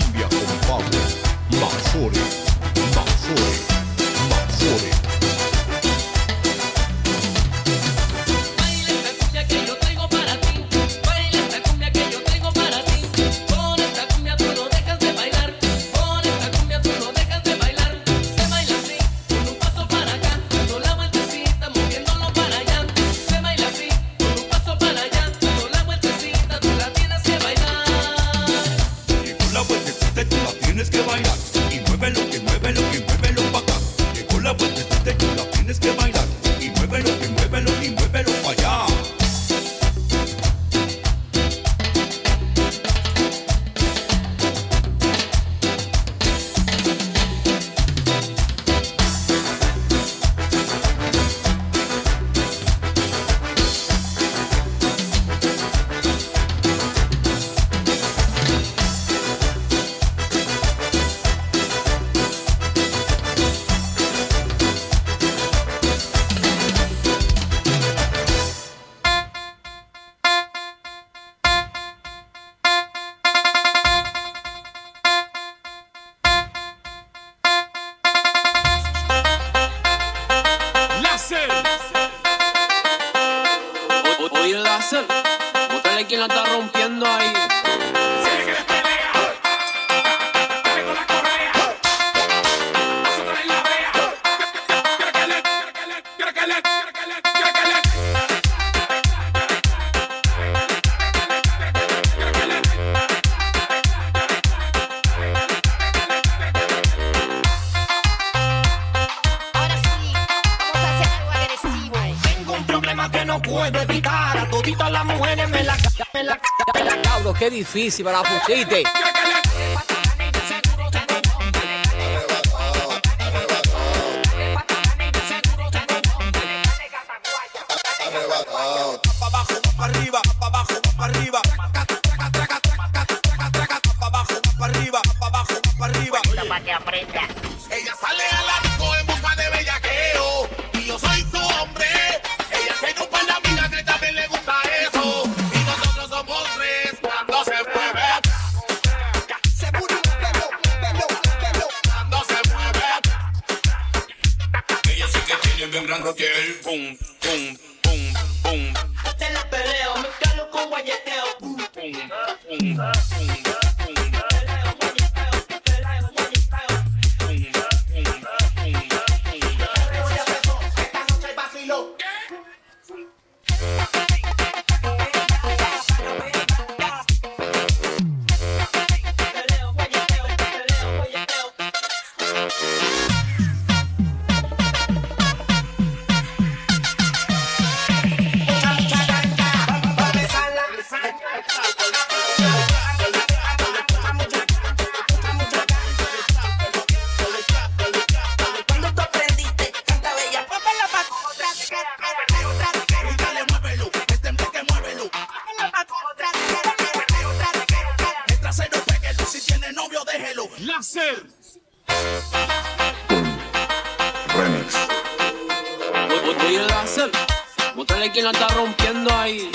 cumbia con Pablo Manzore, Manzore, Manzore. ¿Quién la está rompiendo ahí? Qué difícil me la pusiste. Ella sale a la disco en busca de bellaqueo y yo soy su hombre. Ella tiene un par de amigas que también le gusta eso y nosotros somos tres cuando se mueve. Cuando se mueve. Ella sí que tiene bien gran roquel. Pum, pum, pum, pum. Este es la pelea, me calo con guayeteo. Pum, pum, pum, pum. Remix. Voy a láser. Mostrarle quién la está rompiendo ahí.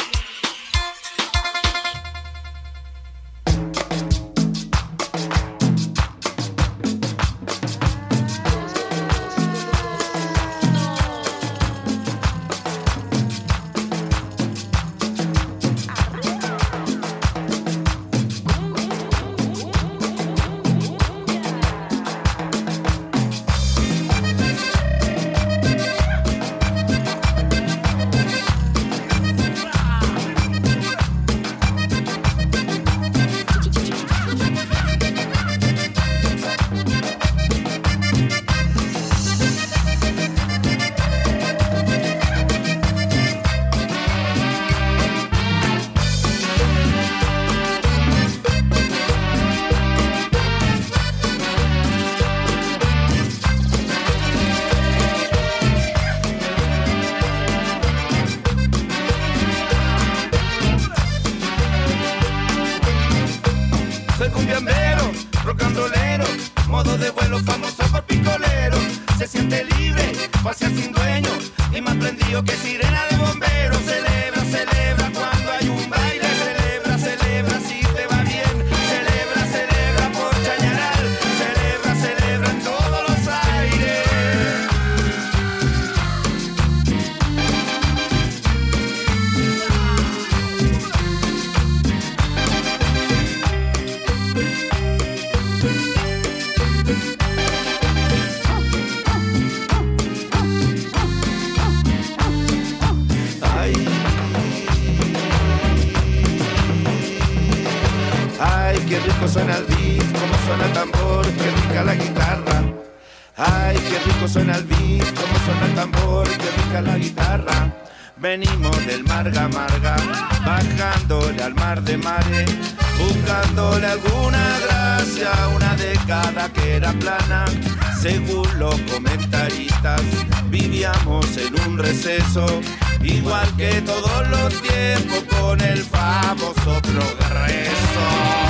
Soy cumbiambero, rock and rollero, modo de vuelo famoso por picolero. Se siente libre, pasear sin dueño y más prendido que sirena de bombero. Celebra, celebra cuando hay un baile. Celebra, celebra si te va bien. Celebra, celebra por beat, como suena el tambor, qué rica la guitarra. Ay, qué rico suena el beat, como suena el tambor, qué rica la guitarra. Venimos del Marga Marga, bajándole al mar de mares, buscándole alguna gracia, una década que era plana. Según los comentaristas, vivíamos en un receso, igual que todos los tiempos, con el famoso progreso.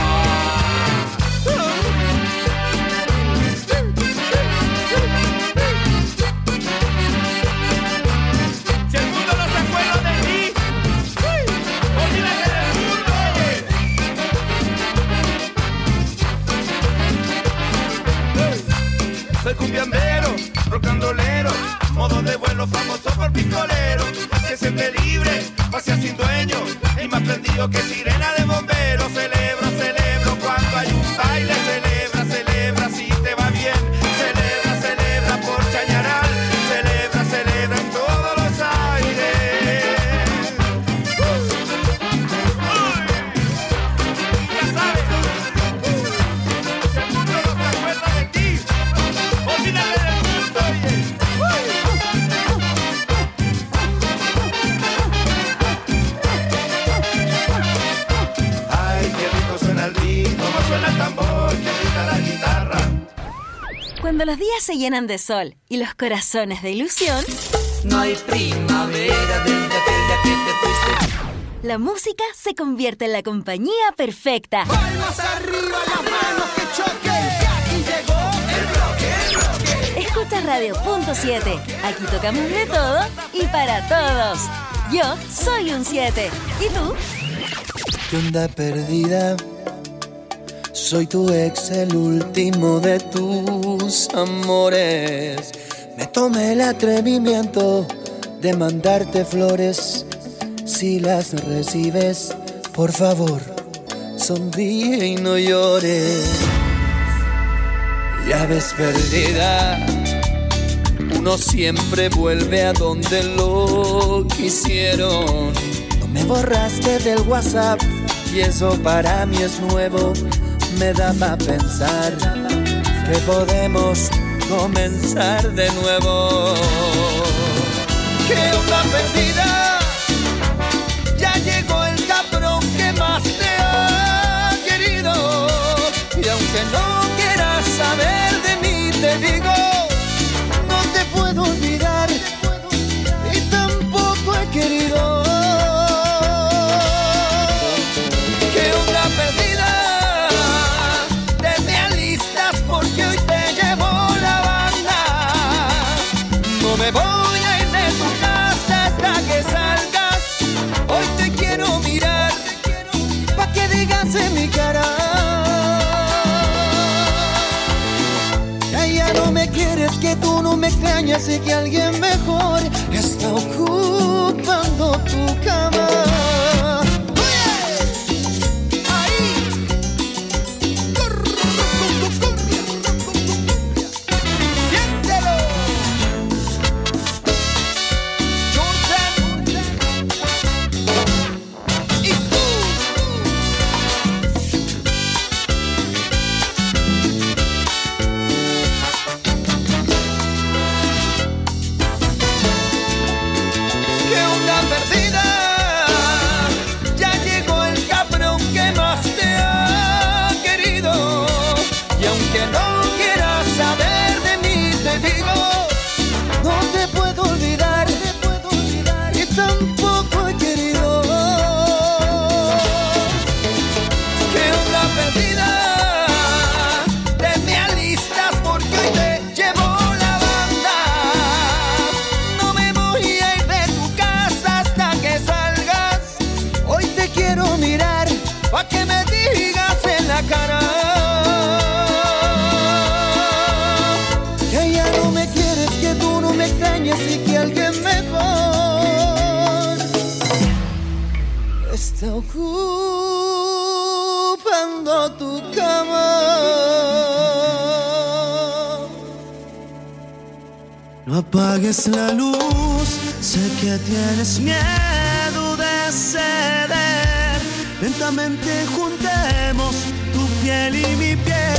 Soy cumbiambero, rockandolero, modo de vuelo famoso por picolero. Se siente libre, pasea sin dueño y más prendido que sirena de bombero. Celebro, celebro cuando hay un baile. Celebra, celebra si te va bien. Celebra, celebra por Chañaral. Celebra, celebra en todos los aires. Ya sabes, si el mundo no se acuerda de ti, olvídate del mundo, Ay, qué rico suena el beat, cómo suena el tambor, qué rica la guitarra. Cuando los días se llenan de sol y los corazones de ilusión, No hay primavera desde aquel día que te fuiste. la música se convierte en la compañía perfecta. Palmas arriba, las manos que choquen. Y llegó el bloque, Escucha Radio Punto 7. Aquí tocamos de todo y para todos. Yo soy un 7. ¿Y tú? ¿Qué onda perdida? Soy tu ex, el último de tus amores. Me tomé el atrevimiento de mandarte flores. Si las recibes, por favor, sonríe y no llores. Ya ves perdida, uno siempre vuelve a donde lo quisieron. No me borraste del WhatsApp y eso para mí es nuevo. Me da para pensar que podemos comenzar de nuevo. ¿Qué onda perdida? Ya llegó el cabrón que más te ha querido. Y aunque no quieras saber de mí, te digo, no te puedo olvidar y tampoco he querido. ¿Qué onda perdida? Te alistas porque hoy te llevo la banda. No me voy a ir de tu casa hasta que salgas. Hoy te quiero mirar pa' que digas en mi cara. Ya no me quieres, que tú no me extrañas y que alguien mejor está ocupando tu cama. Y que alguien mejor está ocupando tu cama. No apagues la luz, sé que tienes miedo de ceder. Lentamente juntemos tu piel y mi piel.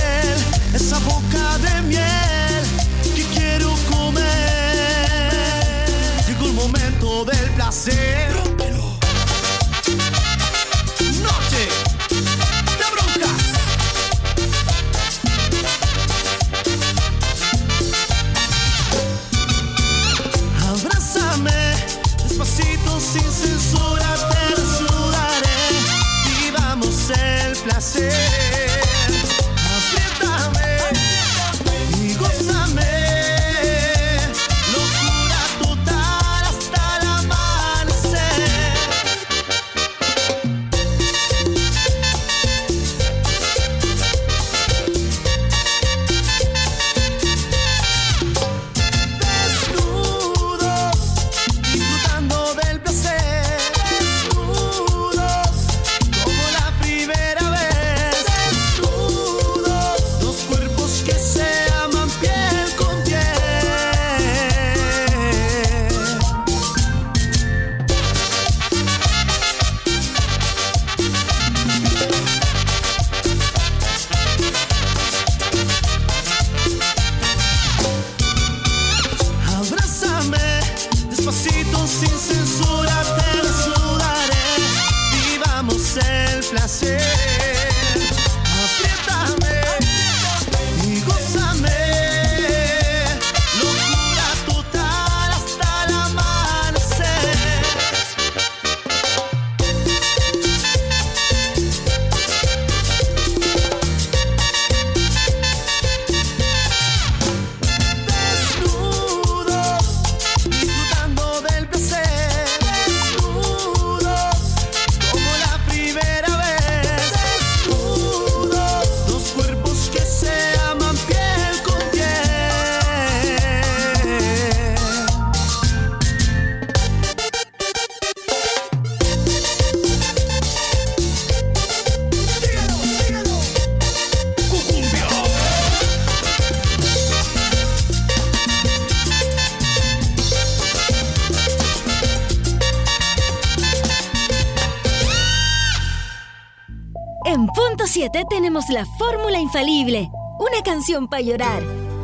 7 tenemos la fórmula infalible. Una canción para llorar.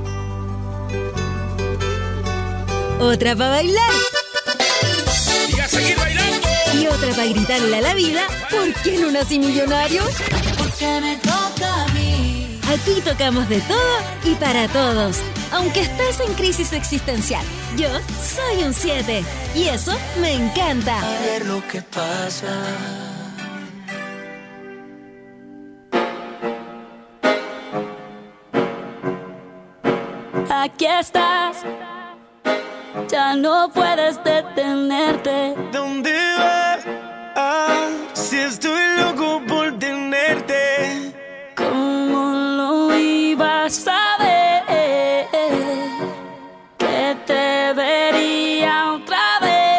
Otra para bailar. Y a seguir bailando. Y otra para gritarle a la vida, ¿por qué no nací millonario? Porque me toca a mí. Aquí tocamos de todo y para todos. Aunque estés en crisis existencial, yo soy un 7. Y eso me encanta. A ver lo que pasa. Aquí estás, ya no puedes detenerte. ¿Dónde vas? Si estoy loco por tenerte. ¿Cómo lo ibas a ver? Que te vería otra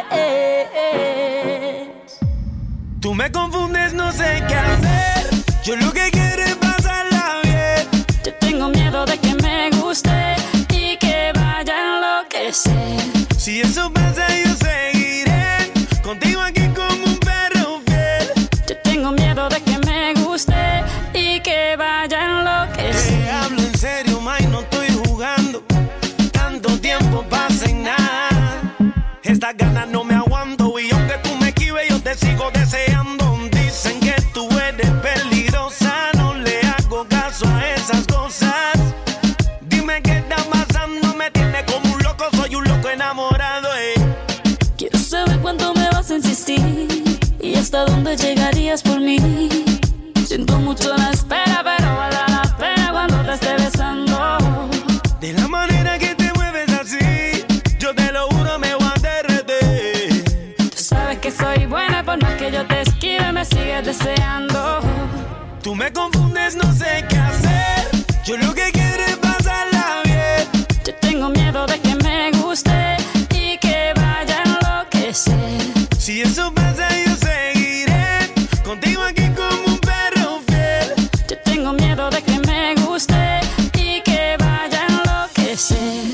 vez. Tú me confundes, no sé qué hacer. Yo lo que quiero es pasarla bien. Yo tengo miedo de que me guste y que vaya a enloquecer. Si eso pasa yo seguiré contigo aquí como un perro fiel. Yo tengo miedo de que me guste y que vaya a enloquecer. Te hablo en serio, May, no estoy jugando. Tanto tiempo pasa en nada. Estas ganas no me aguanto y aunque tú me esquives yo te sigo deseando. Dicen que tú eres peligrosa, no le hago caso a esas cosas. Dime qué está pasando, me tiene como un loco, soy un loco enamorado. Quiero saber cuánto me vas a insistir y hasta dónde llegarías por mí. Siento mucho la espera, pero vale la pena cuando te esté besando. De la manera que te mueves así, yo te lo juro me voy a derretir. Tú sabes que soy buena, por más que yo te esquive, me sigues deseando. Tú me confundes, no sé qué hacer. Yo lo que quiero es pasarla bien. Yo tengo miedo de que me guste y que vaya a enloquecer. Si eso pasa yo seguiré contigo aquí como un perro fiel. Yo tengo miedo de que me guste y que vaya a enloquecer.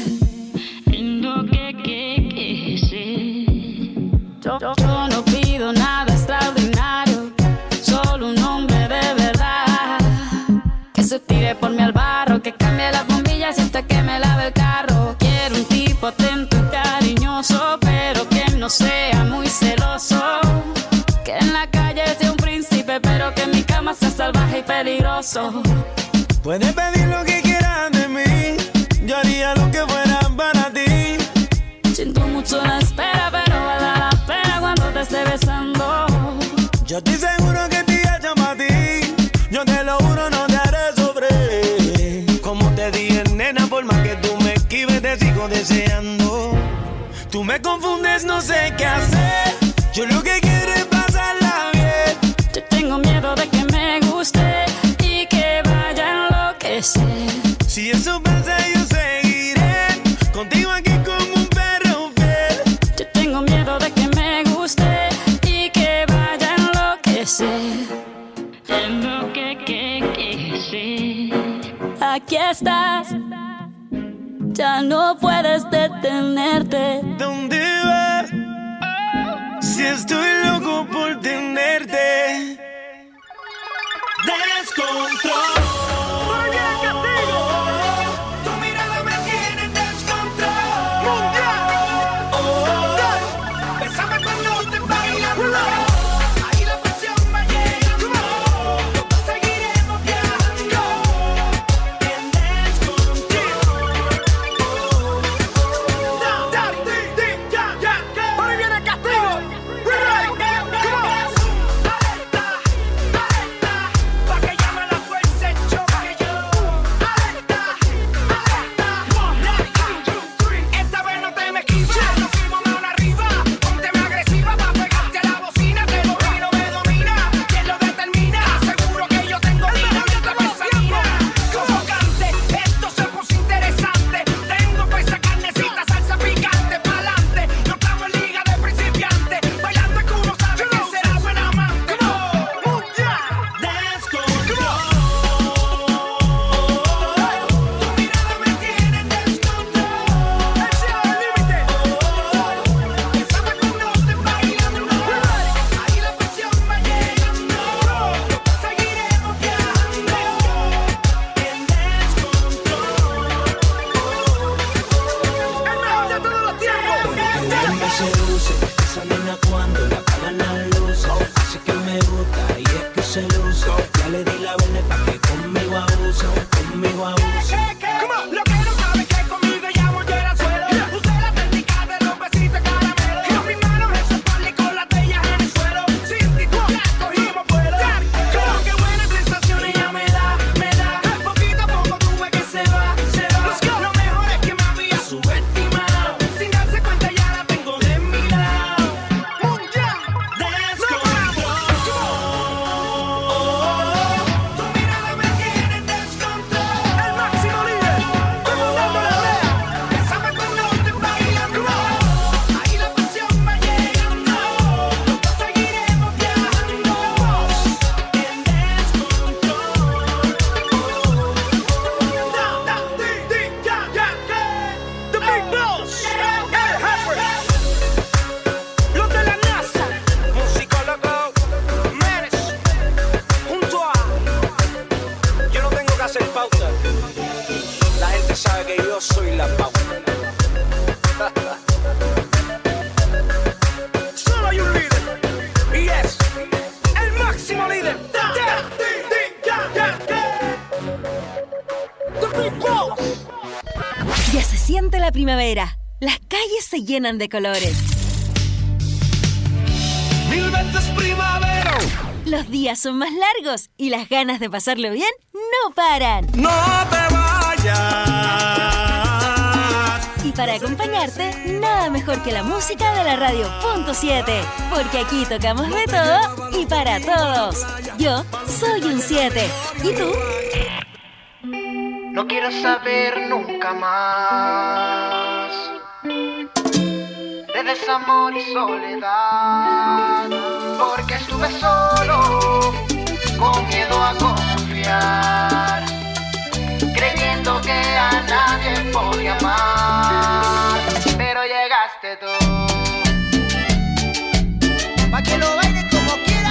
Yo no pido nada extraordinario, solo un hombre de verdad. Que se tire por mí al barro, que cambie las bombillas y hasta que me lave el carro. Quiero un tipo atento y cariñoso, pero que no sea muy celoso. Que en la calle sea un príncipe, pero que en mi cama sea salvaje y peligroso. Puedes pedir lo que quieras de mí, yo haría lo que fuera para ti. Siento mucho la espera, pero vale la pena cuando te esté besando. Yo estoy seguro que te hecho para ti. Yo te lo juro, no te haré sufrir. Como te dije, nena, por más que tú me esquives, te sigo deseando. Tú me confundes, no sé qué hacer. Yo lo que quiero es pasarla bien. Yo tengo miedo de que me guste y que vaya a enloquecer. Si eso pasa, yo seguiré contigo aquí como un perro fiel. Yo tengo miedo de que me guste y que vaya a enloquecer. Aquí estás, ya no puedes detenerte. ¿Dónde vas? Si estoy loco por tenerte. Descontrol. Tu mirada me tiene en descontrol. Mundial. Bésame cuando te bailando. Ahí la presión va llegando. Nosotros seguiremos viajando. En descontrol. Ahora viene el castigo. Pa' que llame la fuerza. La gente sabe que yo soy la Pau. Solo hay un líder. Y es el máximo líder. Ya se siente la primavera. Las calles se llenan de colores. 1000 veces primavera. Los días son más largos y las ganas de pasarlo bien no paran. No te vayas. Y para acompañarte, nada mejor que la música de la radio .7. Porque aquí tocamos de todo y para todos. Yo soy un 7. ¿Y tú? No quiero saber nunca más de desamor y soledad, porque estuve solo, con miedo a confiar, creyendo que a nadie podía amar, pero llegaste tú, pa' que lo baile como quiera.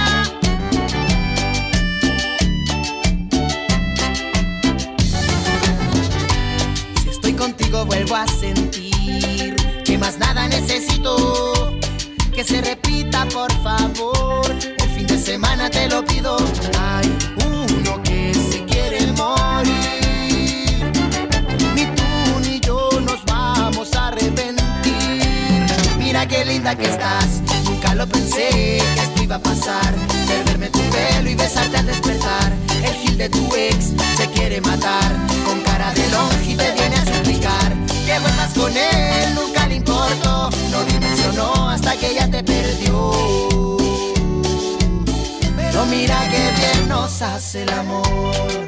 Si estoy contigo vuelvo a sentir que más nada necesito, que se repita por favor, el fin de semana te lo pido. Hay uno que se quiere morir, ni tú ni yo nos vamos a arrepentir. Mira qué linda que estás, nunca lo pensé que esto iba a pasar, perderme tu pelo y besarte al despertar. El gil de tu ex se quiere matar, con cara de longe te viene a suplicar que vuelvas con él, nunca le importó, no dimensionó hasta que ella te perdió. Pero mira que bien nos hace el amor.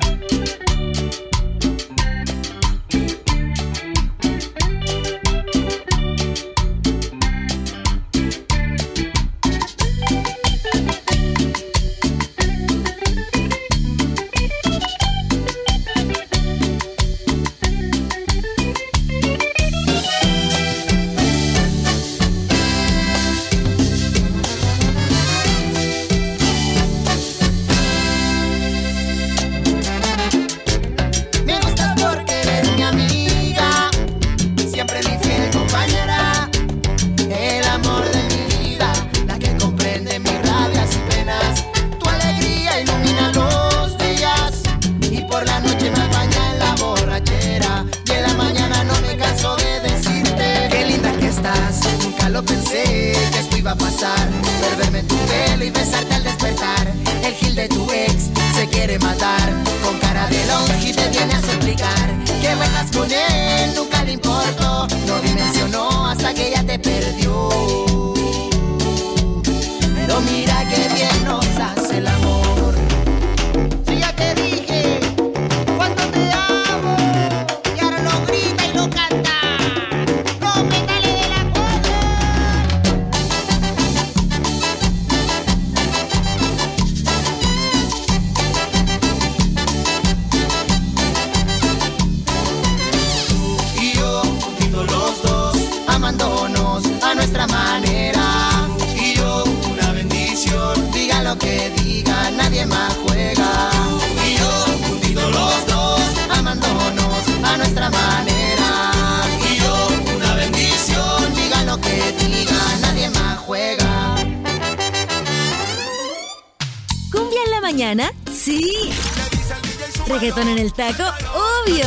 Sí. Reggaetón en el taco, obvio.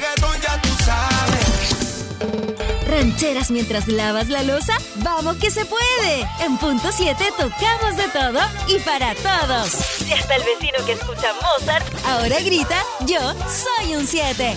Rancheras mientras lavas la loza, ¡vamos que se puede! En .7 tocamos de todo y para todos. Y hasta el vecino que escucha Mozart ahora grita, yo soy un 7.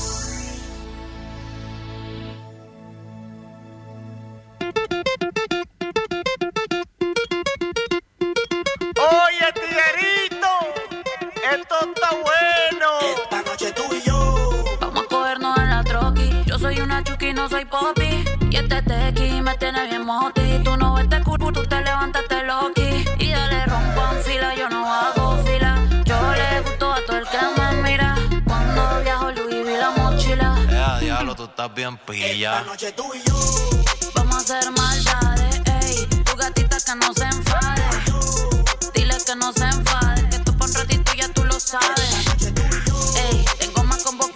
Oye, tiguerito, esto está bueno. Esta noche tú y yo vamos a cogernos en la troqui. Yo soy una chuki, no soy popi. Y este tequi me tiene bien moti. Tú no ves cucu, tú te levantaste loqui. Y dale rompo en fila, yo no hago fila. Yo le gusto a todo el que me mira. Cuando viajo Louis V la mochila. Diablo, tú estás bien pilla. Esta noche tú y yo vamos a hacer maldades, ey. Tu gatita que no se enfade. Dile que no se enfade, que tú por un ratito ya tú lo sabes. Ey, tengo más combo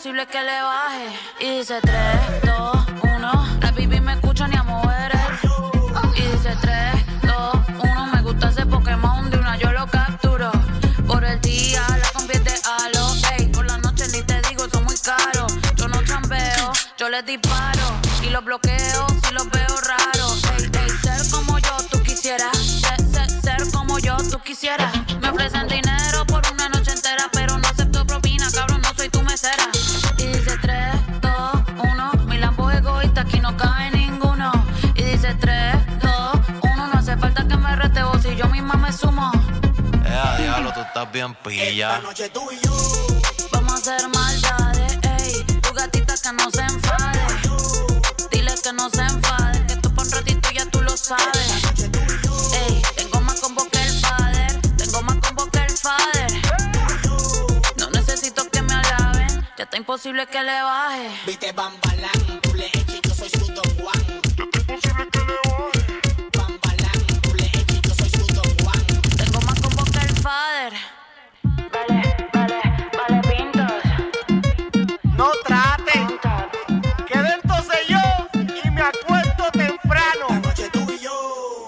imposible que le baje. Y dice 3, 2, 1. La baby me escucha ni a mover el. Y dice 3, 2, 1. Me gusta ese Pokémon, de una yo lo capturo. Por el día la convierte a lo. Ey, por la noche ni te digo, son muy caros. Yo no chambeo, yo les disparo. Y los bloqueo si los veo raros. Ey, ey, ser como yo tú quisieras. Ser como yo tú quisieras. Me ofrecen dinero por una noche entera, pero no acepto propina, cabrón, no soy tu mesera. Y dice 3, 2, 1. Mi Lambo es egoísta, aquí no cabe ninguno. Y dice 3, 2, 1. No hace falta que me reteo si yo misma me sumo. Diablo, tú estás bien pilla. Esta noche tú y yo vamos a hacer maldades, ey. Tu gatita que no se enfade. Dile que no se enfade, que tú por un ratito ya tú lo sabes. Ey, tengo más combo que el father. Tengo más combo que el father. No necesito que me alaben, ya está imposible que le baje. viste Bambalán, tú le eches, yo soy su Don Juan. Ya está imposible que le baje. Bambalán, tú le eches, yo soy su Don Juan. Tengo más combo que el father. Vale, pintos. No traten, que dentro sé yo y me acuesto temprano. Esta noche tú y yo.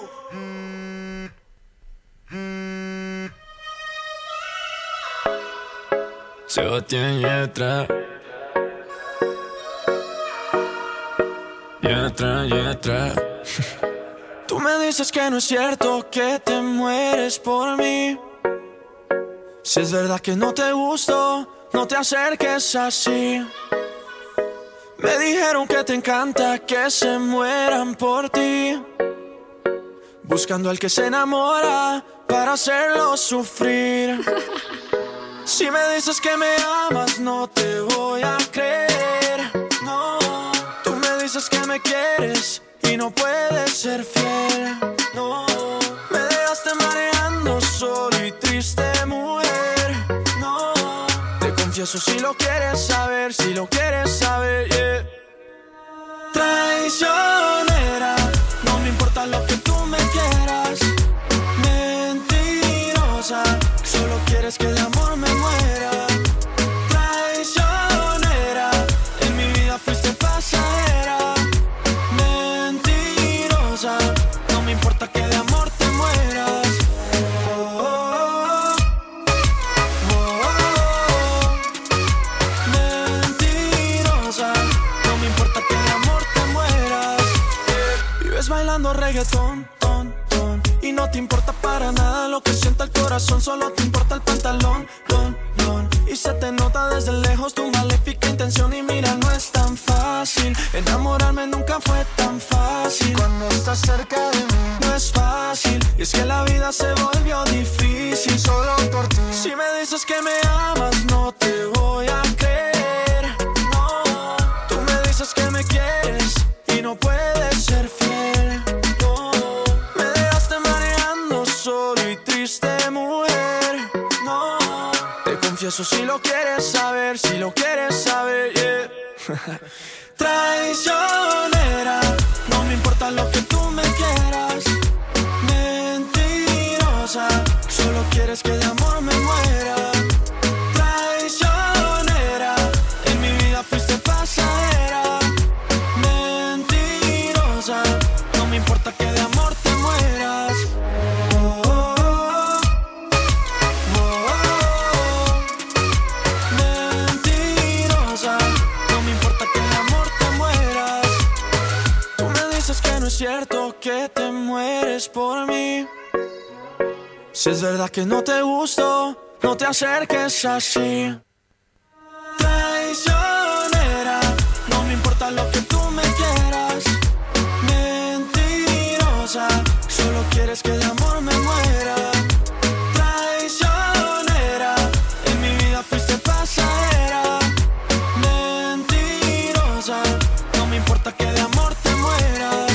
Sebastián Yatra. Tú me dices que no es cierto, que te mueres por mí. Si es verdad que no te gusto, no te acerques así. Me dijeron que te encanta que se mueran por ti, buscando al que se enamora para hacerlo sufrir. Si me dices que me amas, no te voy a creer. No, tú me dices que me quieres y no puedes ser fiel. No, me dejaste mareando solo y triste, mujer. No, te confieso si lo quieres saber, si lo quieres saber, yeah. Traicionera, no me importa lo que tú me quieras. Mentirosa, solo quieres que de amor me muera. Traicionera, en mi vida fuiste pasajera. Mentirosa, no me importa que de amor te mueras. Oh, oh, oh, oh. Mentirosa, no me importa que de amor te mueras. Vives bailando reggaetón, y no te importa para nada lo que sienta el corazón, solo te importa el pantalón, y se te nota desde lejos tu maléfica intención. Y mira, no es tan fácil, enamorarme nunca fue tan fácil. Cuando estás cerca de mí, no es fácil, y es que la vida se volvió difícil solo por ti. Si me dices que me amas, no te voy a creer. No, tú me dices que me quieres y no puedes ser fiel. Solo y triste, mujer. No, te confieso si lo quieres saber, si lo quieres saber, yeah. Traicionera, no me importa lo que tú me quieras. Mentirosa, solo quieres que de amor me muera. Traicionera, en mi vida fuiste pasajera. Mentirosa, no me importa que de amor te mueras. Es cierto que te mueres por mí. Si es verdad que no te gusto, no te acerques así. Traicionera, no me importa lo que tú me quieras. Mentirosa, solo quieres que de amor me muera. Traicionera, en mi vida fuiste pasajera. Mentirosa, no me importa que de amor te mueras.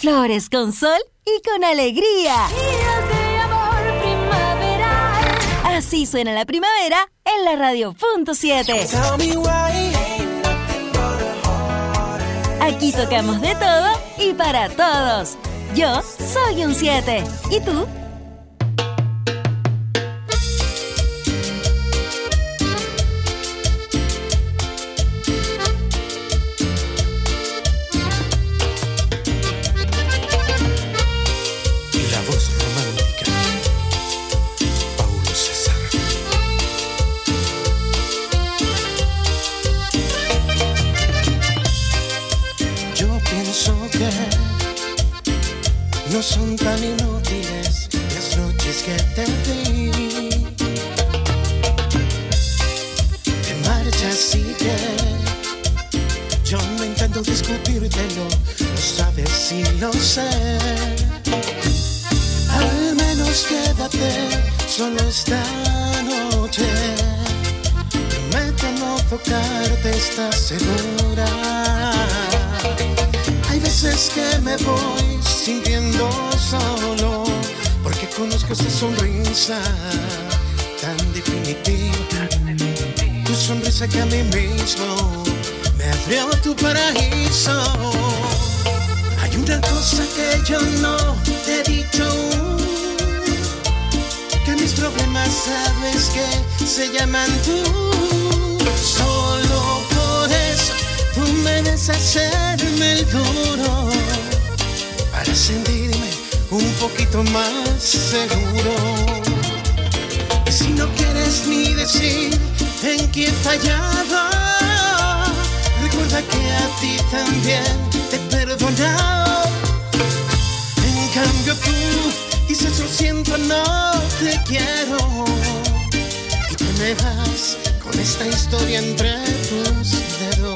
flores con sol y con alegría. Días de amor primaveral. Así suena la primavera en la Radio.7. Aquí tocamos de todo y para todos. Yo soy un 7. ¿Y tú? No son tan inútiles las noches que te di. Te marchas y que yo no intento discutírtelo, lo sabes y lo sé. Al menos quédate solo esta noche. Prometo no tocarte, ¿estás segura? Hay veces que me voy sintiendo solo, porque conozco esa sonrisa tan definitiva. Tu sonrisa que a mí mismo me abrió tu paraíso. Hay una cosa que yo no te he dicho aún, que mis problemas sabes que se llaman tú. Solo por eso tú me debes hacerme el duro para sentirme un poquito más seguro. Y si no quieres ni decir en qué he fallado, recuerda que a ti también te he perdonado. En cambio tú dices lo siento, no te quiero, y tú me vas con esta historia entre tus dedos.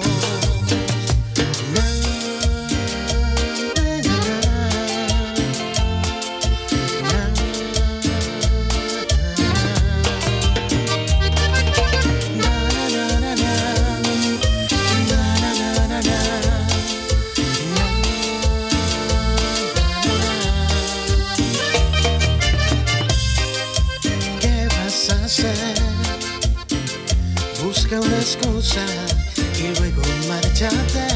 Busca una excusa y luego márchate,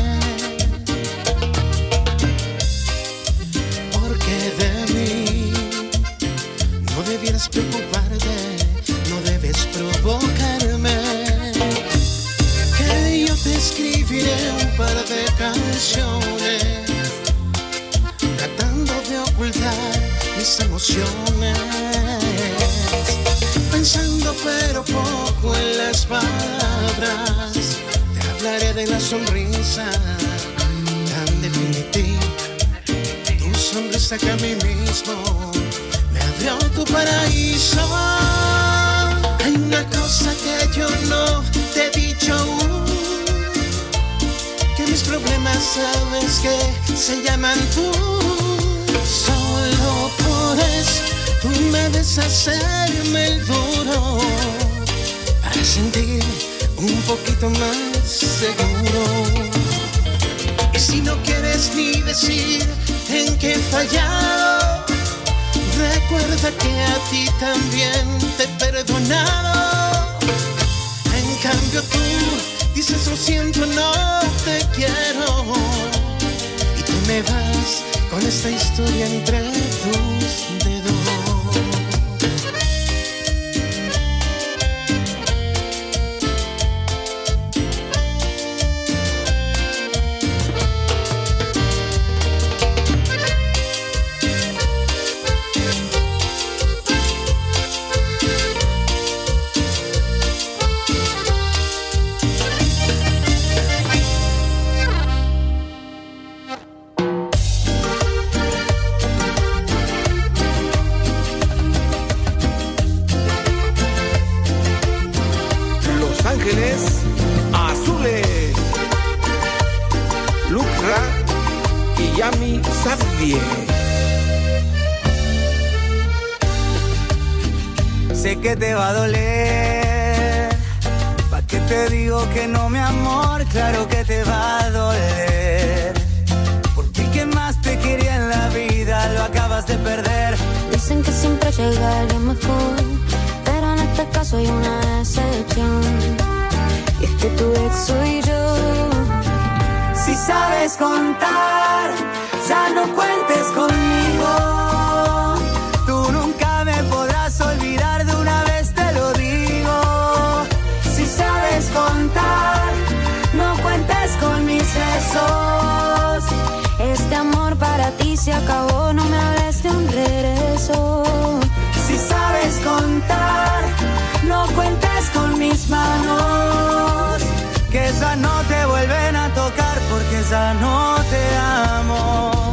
porque de mí no debieras preocuparte, no debes provocarme. Que yo te escribiré un par de canciones tratando de ocultar mis emociones, pensando pero poco en las palabras. Te hablaré de la sonrisa tan definitiva, tu sonrisa que a mí mismo me abrió tu paraíso. Hay una cosa que yo no te he dicho aún, que mis problemas sabes que se llaman tú. Solo por eso tú me debes hacerme el duro para sentirme un poquito más seguro. Y si no quieres ni decir en qué he fallado, recuerda que a ti también te he perdonado. En cambio tú dices lo siento, no te quiero, y tú me vas con esta historia entre tus dedos. Azules, Lucra y Yami Sadie. Sé que te va a doler, ¿pa' qué te digo que no, mi amor? Claro que te va a doler, porque el que más te quería en llega alguien mejor, pero en este caso hay una excepción, y es que tu ex soy yo. Si sabes contar, ya no cuentes conmigo. Tú nunca me podrás olvidar, de una vez te lo digo. Si sabes contar, no cuentes con mis besos. Este amor para ti se acabó, no me hables de un regreso. Si sabes contar, no cuentes con mis manos, que ya no te vuelven a tocar porque ya no te amo.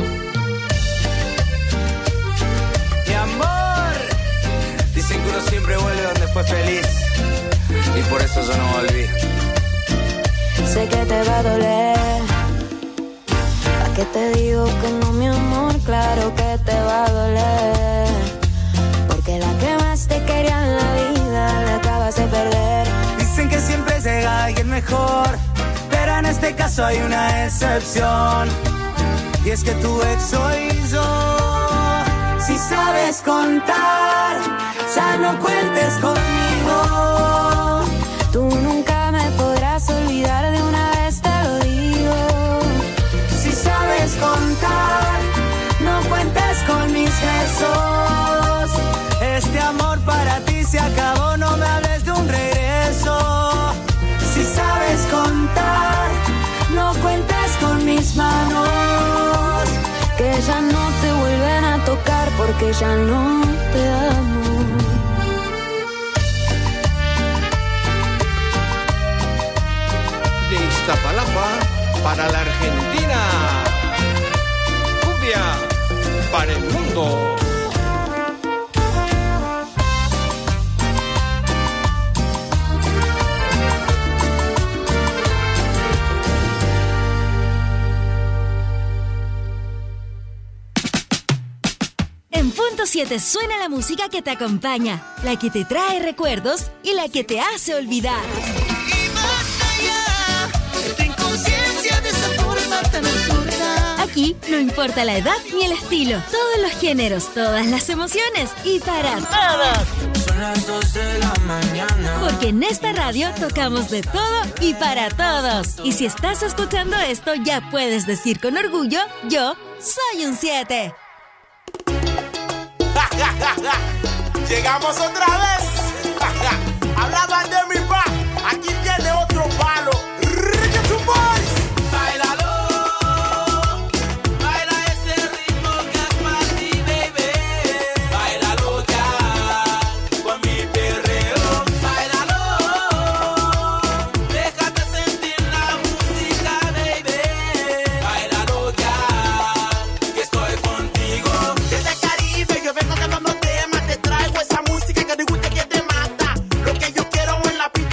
Mi amor, dicen que uno siempre vuelve donde fue feliz, y por eso yo no volví. Sé que te va a doler, ¿a qué te digo que no, mi amor? Claro que te va a doler, porque la que más te quería en la vida la acabas de perder. Dicen que siempre llega alguien mejor, pero en este caso hay una excepción, y es que tu ex soy yo. Si sabes contar, ya no cuentes conmigo. Tú nunca me podrás olvidar, de una vez te lo digo. Si sabes contar, no cuentes con mis besos. Este amor para ti se acabó, no me hables de un regreso. Si sabes contar, no cuentes con mis manos, que ya no te vuelven a tocar porque ya no te amo. De Iztapalapa para la Argentina, cumbia para el mundo. En Punto 7 suena la música que te acompaña, la que te trae recuerdos y la que te hace olvidar. Aquí no importa la edad ni el estilo, todos los géneros, todas las emociones y para todos. Son las 2 de la mañana. Porque en esta radio tocamos de todo y para todos. Y si estás escuchando esto, ya puedes decir con orgullo, yo soy un 7. Llegamos otra vez. Hablaban de mi pa, aquí tiene otro palo. Reggaeton Boys. Báilalo, baila ese ritmo que es para ti, baby. Báilalo ya, con mi perreo. Báilalo, déjate sentir la música, baby. Báilalo ya, que estoy contigo. Desde Caribe yo vengo cantando temas, te traigo esa música que te gusta, que te mata. Lo que yo quiero en la pista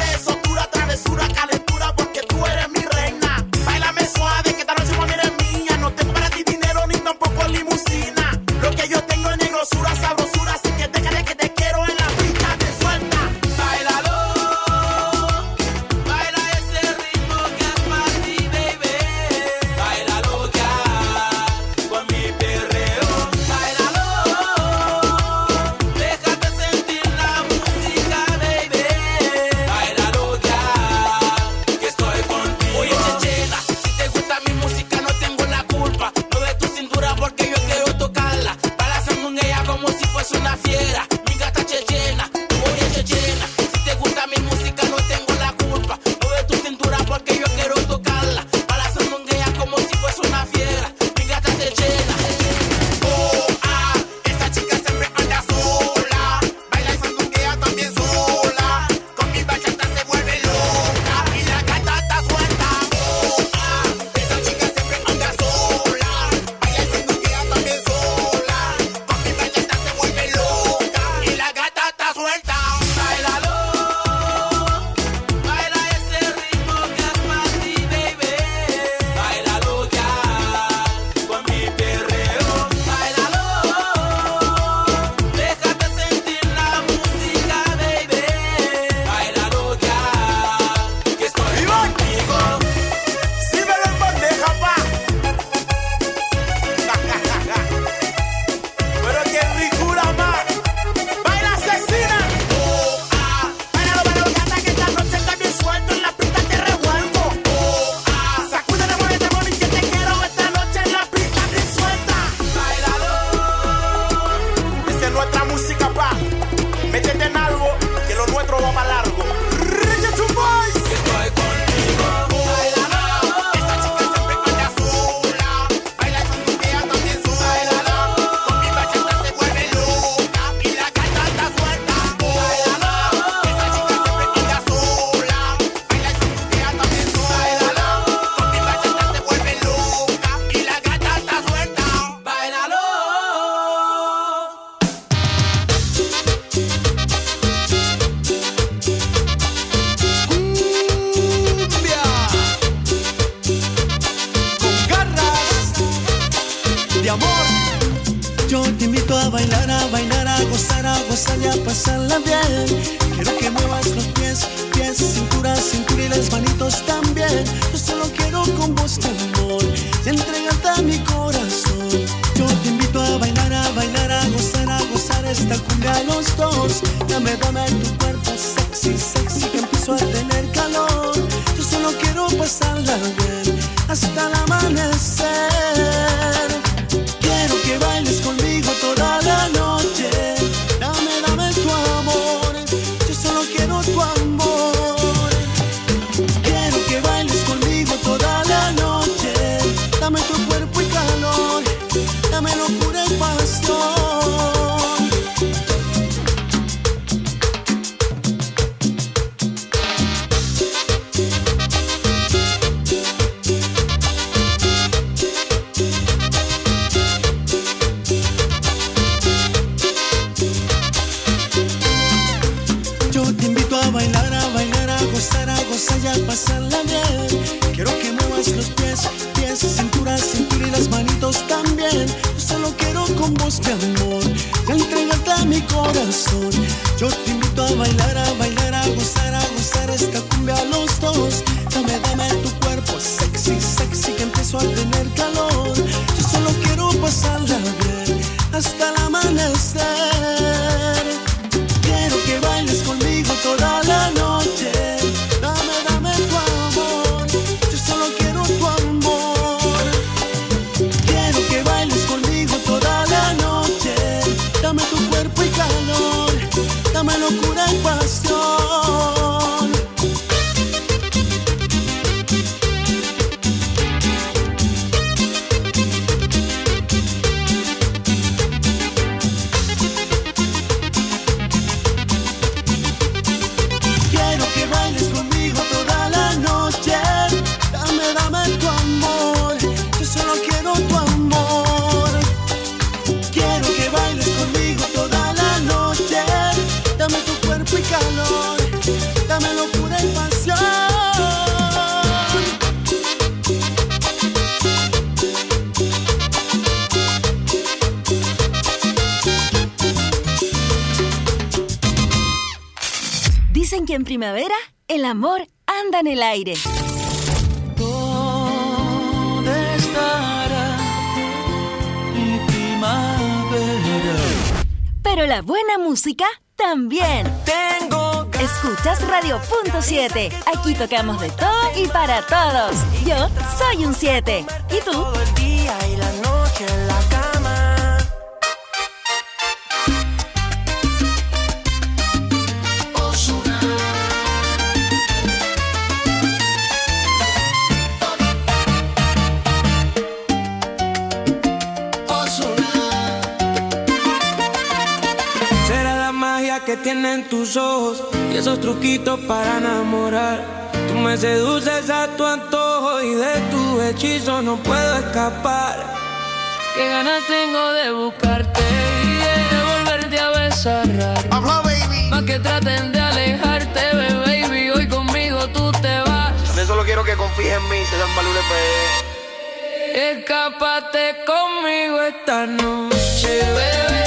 Yo te invito a bailar, a gozar y a pasarla bien. Quiero que muevas los pies, cintura y las manitos también. Yo solo quiero con vos tu amor y entregarte a mi corazón. Yo te invito a bailar, a gozar esta cumbia a los dos. Dame tu cuerpo sexy, que empiezo a tener calor. Yo solo quiero pasarla bien hasta el amanecer. Quiero que bailes conmigo toda la noche. Dame tu amor. Yo solo quiero tu amor. Quiero que bailes conmigo toda la noche. Dame tu cuerpo y calor. Dame locura y pasión. Y a pasarla bien. Quiero que muevas los pies, cintura y las manitos también. Yo solo quiero con vos mi amor y entregarte a mi corazón. Yo te invito a bailar, a gozar esta cumbia a los dos. Dame tu cuerpo sexy, que empiezo a tener calor. Yo solo quiero pasarla bien hasta el amanecer. Quiero que bailes conmigo toda la noche. Dame tu amor, yo solo quiero tu amor. Quiero que bailes conmigo toda la noche. Dame tu cuerpo y calor, dame locura y pasión. Dicen que en primavera el amor anda en el aire. ¿Dónde estará mi primavera? Pero la buena música también. Escuchas Radio.7. Aquí tocamos de todo y para todos. Yo soy un 7. ¿Y tú? Todo el día y la noche en la cama. Que tienen tus ojos y esos truquitos para enamorar. Tú me seduces a tu antojo y de tu hechizo no puedo escapar. Qué ganas tengo de buscarte y de volverte a besar. Habla, baby. Más que traten de alejarte, baby. Hoy conmigo tú te vas. También solo quiero que confíes en mí, se dan valores, Escápate conmigo esta noche, bebé.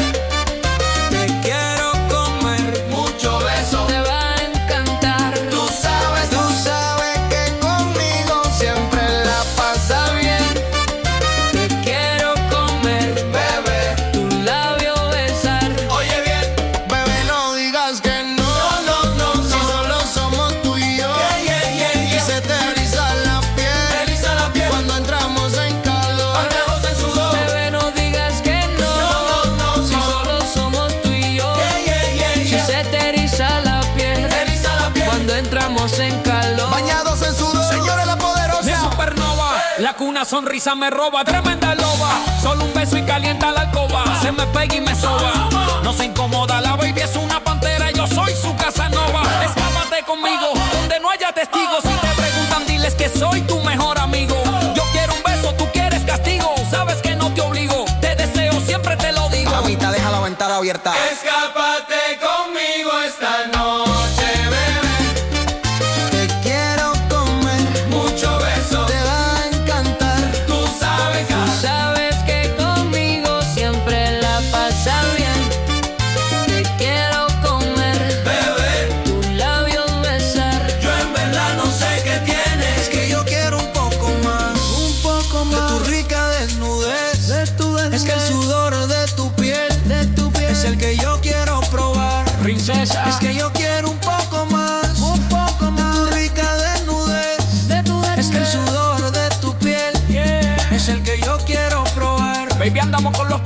Una sonrisa me roba, tremenda loba. Solo un beso y calienta la alcoba. Se me pega y me soba. No se incomoda, la baby es una pantera. Yo soy su Casanova. Escápate conmigo, donde no haya testigos. Si te preguntan, diles que soy tu mejor amigo. Yo quiero un beso, tú quieres castigo. Sabes que no te obligo, te deseo, siempre te lo digo. Mamita, deja la ventana abierta. Escápate conmigo esta noche. Sabes que conmigo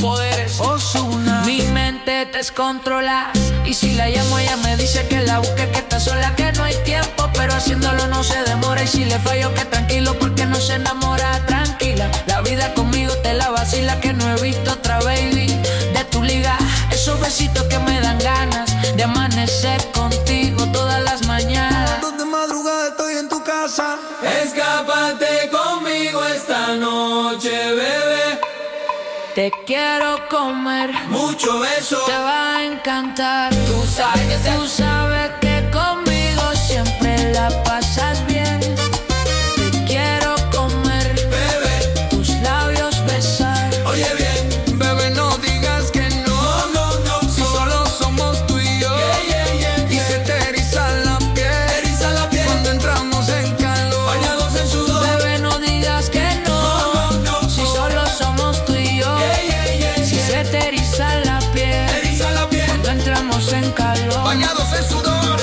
poderes. Ozuna. Mi mente descontrola. Y si la llamo ella me dice que la busque, que está sola, que no hay tiempo, pero haciéndolo no se demora. Y si le fallo que tranquilo porque no se enamora. Tranquila, la vida conmigo te la vacila, que no he visto otra baby de tu liga. Esos besitos que me dan ganas de amanecer contigo todas las mañanas. De madrugada estoy en tu casa. Escápate conmigo esta noche, bebé. Te quiero comer, mucho beso, te va a encantar. Tú sabes que conmigo siempre la pasas bien. Te quiero comer, bebé, tus labios besar. Oye bien, bebé, no digas que no, no, no, si solo somos tú y yo. Y se te eriza la piel cuando entramos en calor, bañados en sudor. Bebé, no digas que no, no, no, si solo somos tú y yo. Si se te eriza la piel cuando entramos en calor, bañados en sudor.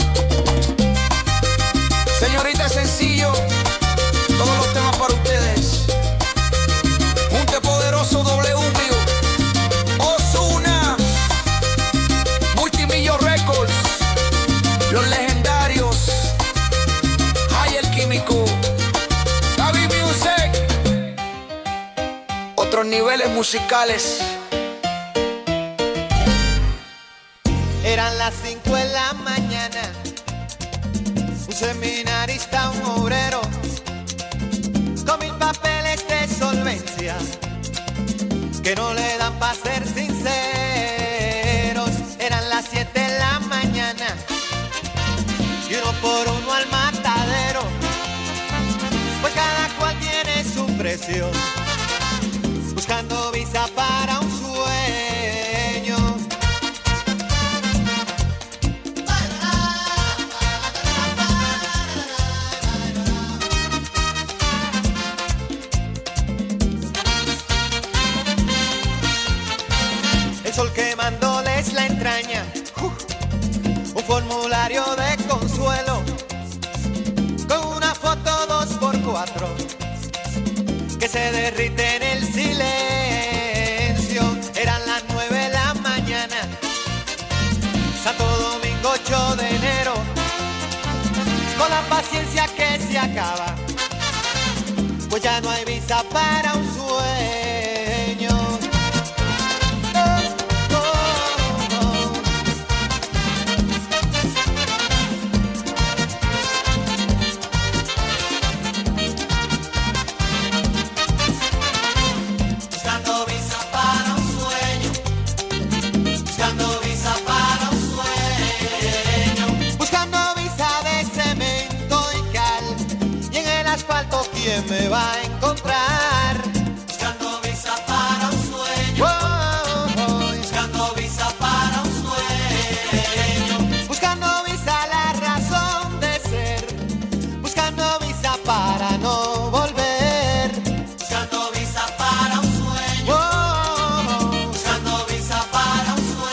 Señorita, sencillo, todos los temas para ustedes. Junte poderoso W, Ozuna, Multimillo Records, los legendarios, Hay el Químico, Gaby Music, otros niveles musicales. Eran las 5 de la mañana, un seminarista, un obrero, con 1000 papeles de solvencia, que no le dan para ser sinceros. Eran las 7 de la mañana, y uno por uno al matadero, pues cada cual tiene su precio, buscando visa para un sueño. El sol quemándoles la entraña, un formulario de consuelo, con una foto 2x4 que se derrite en el silencio. Eran las 9 de la mañana, Santo Domingo 8 de enero, con la paciencia que se acaba, pues ya no hay visa para un sueño. ¿Quién me va a encontrar? Buscando visa para un sueño. Buscando visa para un sueño. Buscando visa la razón de ser. Buscando visa para no volver. Buscando visa para un sueño. Buscando visa para un sueño.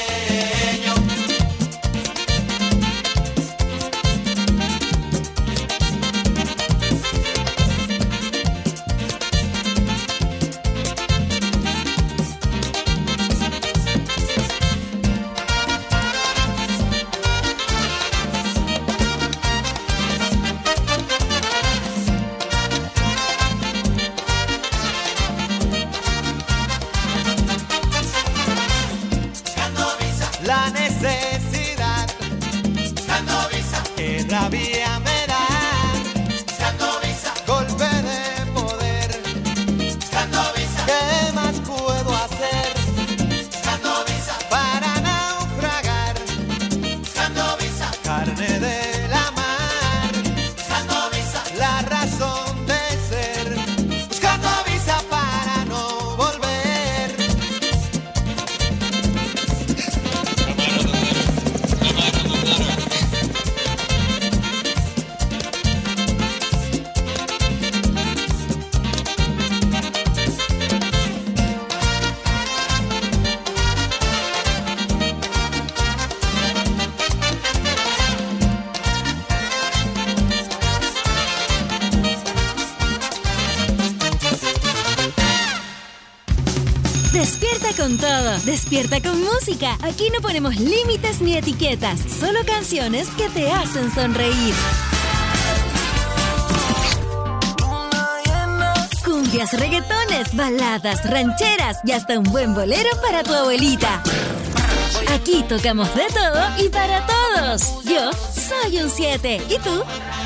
La necesidad, buscando visa, que rabia me da, buscando visa, golpe de poder, buscando visa, ¿qué más puedo hacer? Buscando visa, para naufragar, buscando visa, carne de la mar, buscando visa, la razón de ser, buscando visa para no volver. con todo, despierta con música. Aquí no ponemos límites ni etiquetas, solo canciones que te hacen sonreír. Cumbias, reggaetones, baladas, rancheras y hasta un buen bolero para tu abuelita. Aquí tocamos de todo y para todos. Yo soy un 7. ¿Y tú?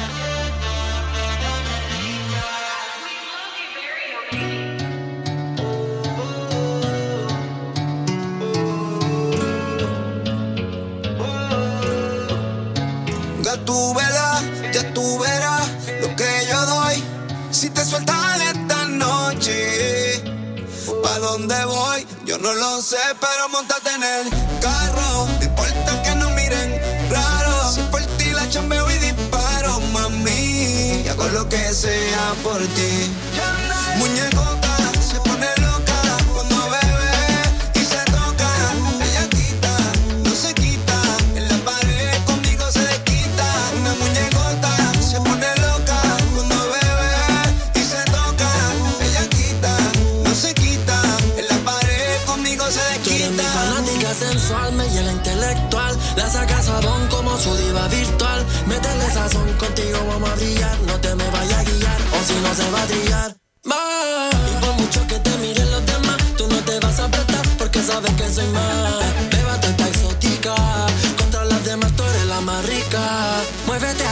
Ya tú verás lo que yo doy. Si te sueltas esta noche, ¿pa' dónde voy? Yo no lo sé, pero montate en el carro. No importa que nos miren raro. Si por ti la chambeo y disparo, mami. Hago lo que sea por ti. Muñecota se pone loca cuando bebe y se toca. Ella quita, no se quita. En la pared conmigo se desquita. Una muñecota se pone loca cuando bebe y se toca. Ella quita, no se quita. En la pared conmigo se desquita. Tú eres mi fanática sensual, me llena intelectual. La saca sabón como su diva virtual. Métele sazón, contigo vamos a brillar. No te me vayas a guiar, o si no se va a trillar. Y por mucho que te miren los demás, tú no te vas a prestar porque sabes que soy más. Bébate esta exótica, contra las demás tú eres la más rica. Muévete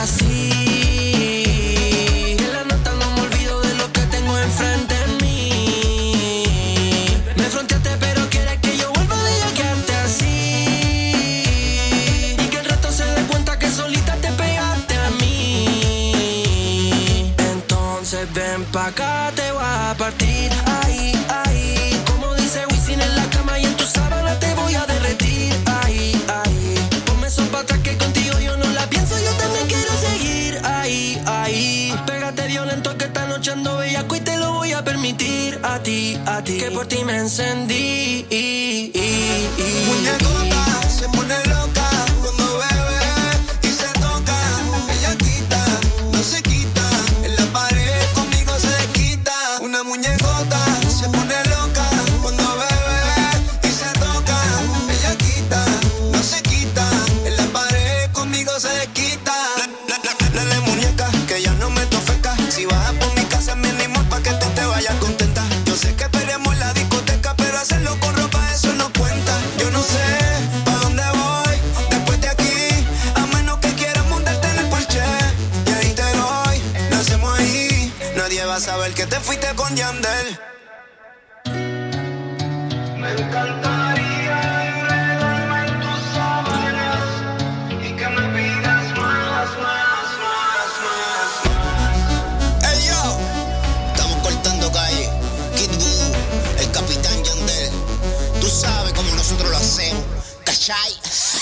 así, en la nota no me olvido de lo que tengo enfrente de mí. Me fronteaste pero quieres que yo vuelva a bellaquearte así. Y que el resto se dé cuenta que solita te pegaste a mí. Entonces ven pa' acá, te voy a partir, ahí, ahí. Como dice Wisin en la cama y en tu sábana te voy a derretir, ahí, ahí. Ponme eso pa' atrás que contigo yo no la pienso, yo también quiero seguir, ahí, ahí. Pégate violento que esta noche ando bellaco y te lo voy a permitir a ti, que por ti me encendí. Muñecota se pone loca cuando bebe y se toca. Ella quita, no se quita. En la pared conmigo se desquita. Una muñecota se pone loca cuando bebe y se toca. Ella quita, no se quita. En la pared conmigo se desquita. Dale muñeca, que ya no me tofeca. Si vas por mi casa me animo pa' que tú te vayas contenta. Yo sé que peleamos en la discoteca, pero hacerlo con ropa eso no cuenta. Yo no sé pa' dónde voy después de aquí, a menos que quieras montarte en el Porsche. Y ahí te doy, lo hacemos ahí. Nadie va a saber que te fuiste con Yandel. Me encantaría enredarme en tus sábanas y que me pidas más. Hey yo, estamos cortando calle. Kid Boo, el capitán Yandel. Tú sabes cómo nosotros lo hacemos, ¿cachai?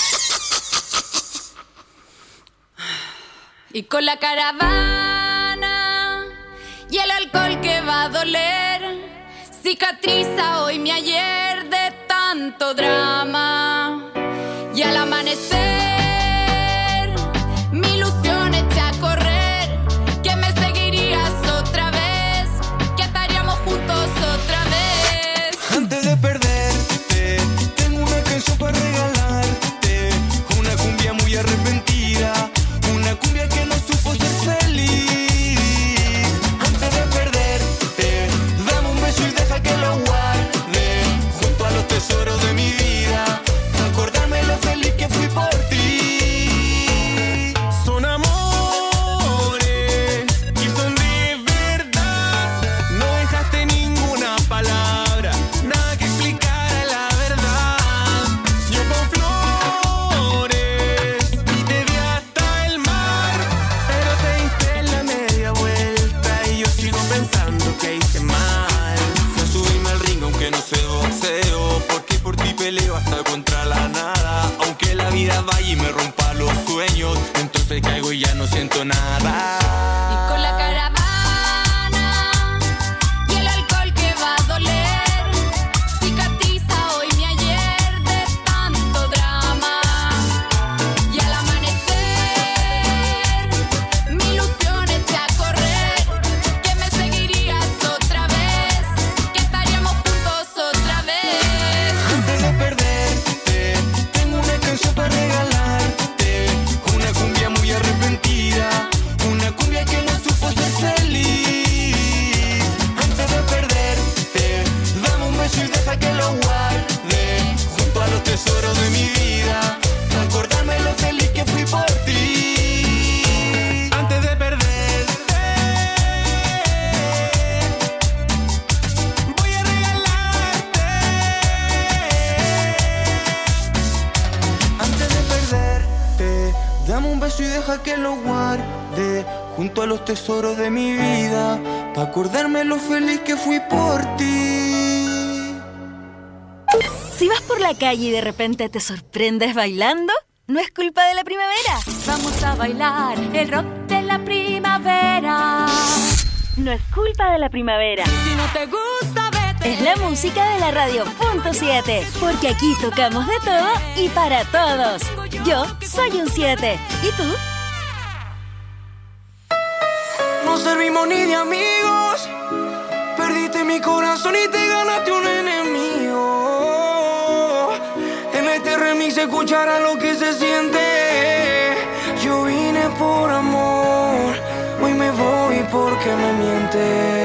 Y con la caravana y el alcohol que va a doler, cicatriza hoy mi ayer de tanto drama. Y al amanecer mi ilusión echa a correr, que me seguirías otra vez, que estaríamos juntos otra vez. Antes de perderte, tengo una canción para regalarte. Una cumbia muy arrepentida, una cumbia que no supo ser feliz. Antes de perderte, dame un beso y deja que lo guarde junto a los tesoros de mi vida. que lo guarde junto a los tesoros de mi vida, para acordarme lo feliz que fui por ti. Antes de perderte, voy a regalarte. Antes de perderte, dame un beso y deja que lo guarde junto a los tesoros de mi vida, para acordarme lo feliz que fui por ti. Si vas por la calle y de repente te sorprendes bailando, no es culpa de la primavera. Vamos a bailar el rock de la primavera. No es culpa de la primavera. Si no te gusta, vete. Es la música de la radio .7, porque aquí tocamos de todo y para todos. Yo soy un 7. ¿Y tú? No servimos ni de amigos, perdiste mi corazón y te ganaste un enemigo. En este remix se escuchará lo que se siente. Yo vine por amor, hoy me voy porque me mientes.